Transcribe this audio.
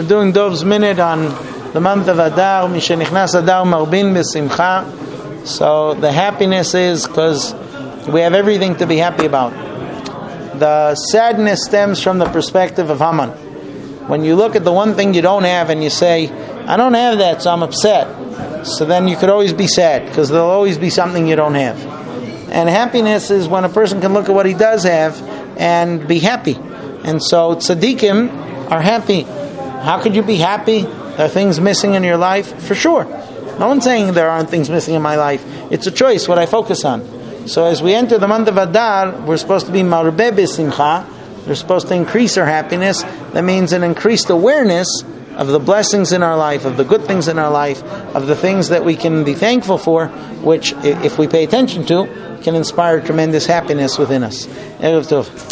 We're doing Dov's Minute on the month of Adar. Mishenichnas Adar Marbin B'Simcha. So the happiness is because we have everything to be happy about. The sadness stems from the perspective of Haman. When you look at the one thing you don't have and you say, I don't have that, so I'm upset. So then you could always be sad because there'll always be something you don't have. And happiness is when a person can look at what he does have and be happy. And so tzaddikim are happy. How could you be happy? Are things missing in your life? For sure. No one's saying there aren't things missing in my life. It's a choice what I focus on. So as we enter the month of Adar, we're supposed to be marbeh b'simcha. We're supposed to increase our happiness. That means an increased awareness of the blessings in our life, of the good things in our life, of the things that we can be thankful for, which, if we pay attention to, can inspire tremendous happiness within us. Erev Tov.